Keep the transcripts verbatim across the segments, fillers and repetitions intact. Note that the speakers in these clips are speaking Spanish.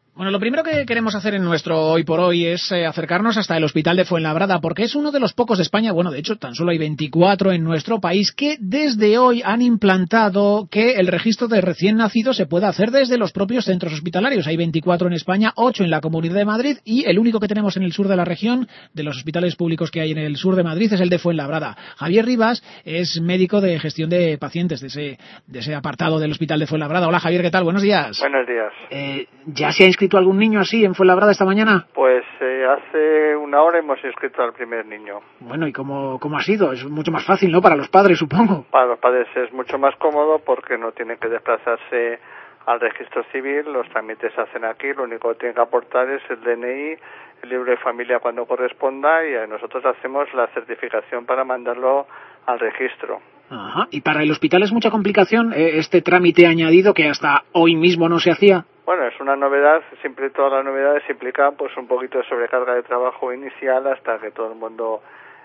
Bueno, lo primero que queremos hacer en nuestro Hoy por Hoy es eh, acercarnos hasta el Hospital de Fuenlabrada, porque es uno de los pocos de España, bueno, de hecho, tan solo hay veinticuatro en nuestro país, que desde hoy han implantado que el registro de recién nacidos se pueda hacer desde los propios centros hospitalarios. Hay veinticuatro en España, ocho en la Comunidad de Madrid, y el único que tenemos en el sur de la región, de los hospitales públicos que hay en el sur de Madrid, es el de Fuenlabrada. Javier Rivas es médico de gestión de pacientes de ese, de ese apartado del Hospital de Fuenlabrada. Hola, Javier, ¿qué tal? Buenos días. Buenos días. Eh, ¿Ya se ha inscrito algún niño así en Fuenlabrada esta mañana? Pues eh, hace una hora hemos inscrito al primer niño. Bueno, ¿y cómo, cómo ha sido? Es mucho más fácil, ¿no? Para los padres, supongo. Para los padres es mucho más cómodo porque no tienen que desplazarse al registro civil, los trámites se hacen aquí, lo único que tienen que aportar es el D N I, el libro de familia cuando corresponda, y nosotros hacemos la certificación para mandarlo al registro. Ajá. ¿Y para el hospital es mucha complicación eh, este trámite añadido que hasta hoy mismo no se hacía? Bueno, es una novedad, siempre todas las novedades implican pues un poquito de sobrecarga de trabajo inicial hasta que todo el mundo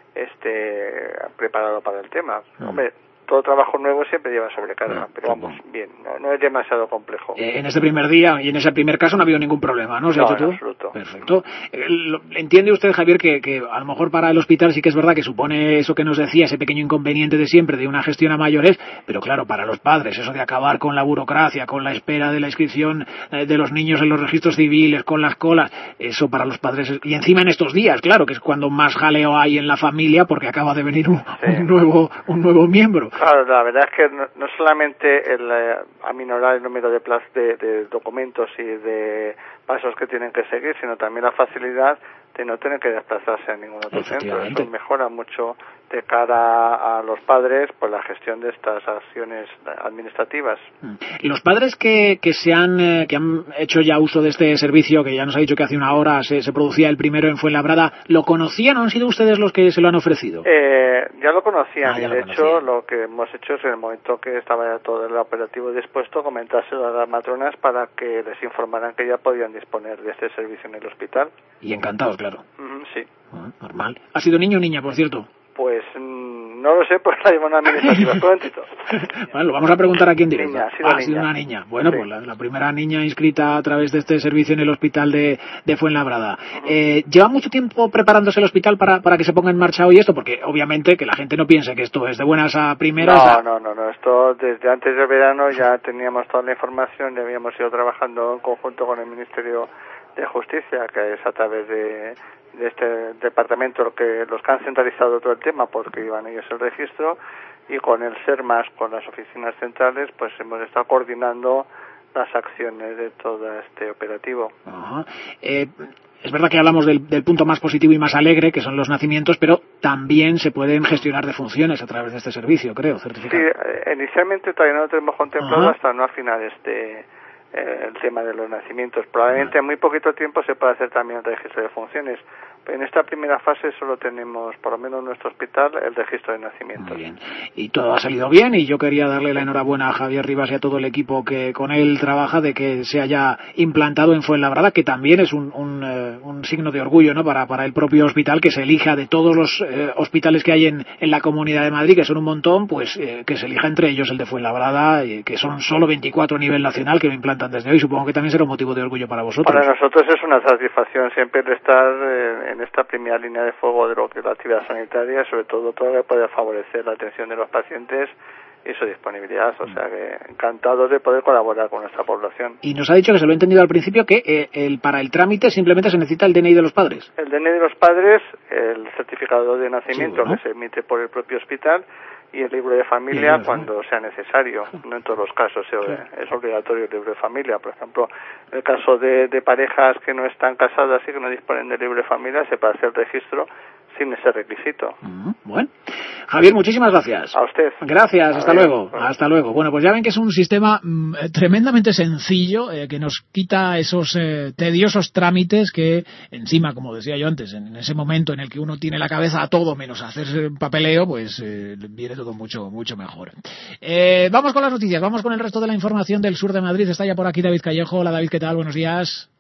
esté preparado para el tema. Ah. Hombre, todo trabajo nuevo siempre lleva sobrecarga, no, pero vamos, bien, no, no es demasiado complejo. Eh, en ese primer día y en ese primer caso no ha habido ningún problema, ¿no? ¿Se no, ha hecho en todo? absoluto. Perfecto. Eh, lo, ¿Entiende usted, Javier, que, que a lo mejor para el hospital sí que es verdad que supone eso que nos decía, ese pequeño inconveniente de siempre, de una gestión a mayores, pero claro, para los padres, eso de acabar con la burocracia, con la espera de la inscripción eh, de los niños en los registros civiles, con las colas, eso para los padres, es, y encima en estos días, claro, que es cuando más jaleo hay en la familia porque acaba de venir un, sí. un nuevo un nuevo miembro. Claro, la verdad es que no, no solamente el eh, aminorar el número de, plaz de, de documentos y de pasos que tienen que seguir, sino también la facilidad de no tener que desplazarse a ningún otro centro. Eso mejora mucho de cara a los padres por la gestión de estas acciones administrativas. Los padres que, que se han eh, que han hecho ya uso de este servicio, que ya nos ha dicho que hace una hora se, se producía el primero en Fuenlabrada, ¿lo conocían o han sido ustedes los que se lo han ofrecido? Eh, ya lo conocían. Ah, ya de lo hecho, conocían. Lo que hemos hecho es en el momento que estaba ya todo el operativo dispuesto, comentárselo a las matronas para que les informaran que ya podían disponer de este servicio en el hospital. Y encantados, claro. Mm, sí. Ah, normal. ¿Ha sido niño o niña, por cierto? Pues mmm, no lo sé, pues la llevo una administrativa. Bueno, lo vamos a preguntar aquí en directo. Niña, ha sido, ah, niña. ha sido una niña. Bueno, sí. pues la, la primera niña inscrita a través de este servicio en el hospital de, de Fuenlabrada. Uh-huh. Eh, ¿Lleva mucho tiempo preparándose el hospital para, para que se ponga en marcha hoy esto? Porque obviamente que la gente no piense que esto es de buenas a primeras. No, a... no, no, no. Esto desde antes del verano ya teníamos toda la información, ya habíamos ido trabajando en conjunto con el Ministerio de Justicia, que es a través de, de este departamento lo que los que han centralizado todo el tema, porque iban ellos el registro, y con el SERMAS, con las oficinas centrales, pues hemos estado coordinando las acciones de todo este operativo. Ajá. Eh, es verdad que hablamos del, del punto más positivo y más alegre, que son los nacimientos, pero también se pueden gestionar defunciones a través de este servicio, creo, certificado. Sí, eh, inicialmente todavía no lo tenemos contemplado. Ajá. Hasta no afinar este eh, el tema de los nacimientos. Probablemente en muy poquito tiempo se pueda hacer también el registro de funciones. En esta primera fase solo tenemos, por lo menos en nuestro hospital, el registro de nacimientos. Muy bien. Y todo ha salido bien, y yo quería darle la enhorabuena a Javier Rivas y a todo el equipo que con él trabaja de que se haya implantado en Fuenlabrada, que también es un, un, eh, un signo de orgullo, ¿no? Para, para el propio hospital, que se elija de todos los eh, hospitales que hay en, en la Comunidad de Madrid, que son un montón, pues eh, que se elija entre ellos el de Fuenlabrada, eh, que son solo veinticuatro a nivel nacional que lo implantan desde hoy. Supongo que también será un motivo de orgullo para vosotros. Para nosotros es una satisfacción siempre de estar eh, en esta primera línea de fuego de lo que es la actividad sanitaria, sobre todo todo lo que puede favorecer la atención de los pacientes y su disponibilidad, o sea que encantados de poder colaborar con nuestra población. Y nos ha dicho, que se lo he entendido al principio, que eh, el, para el trámite simplemente se necesita el D N I de los padres. El D N I de los padres, el certificado de nacimiento, sí, ¿no? Que se emite por el propio hospital, y el libro de familia cuando sea necesario. No en todos los casos es obligatorio el libro de familia. Por ejemplo, en el caso de, de parejas que no están casadas y que no disponen de libro de familia, se puede hacer el registro sin ese requisito. Mm, bueno. Javier, muchísimas gracias. A usted. Gracias, hasta Adiós. luego. Bueno. Hasta luego. Bueno, pues ya ven que es un sistema mmm, tremendamente sencillo, eh, que nos quita esos eh, tediosos trámites que encima, como decía yo antes, en ese momento en el que uno tiene la cabeza a todo menos a hacer papeleo, pues eh, viene todo mucho mucho mejor. Eh, vamos con las noticias, vamos con el resto de la información del sur de Madrid. Está ya por aquí David Callejo. Hola David, ¿qué tal? Buenos días.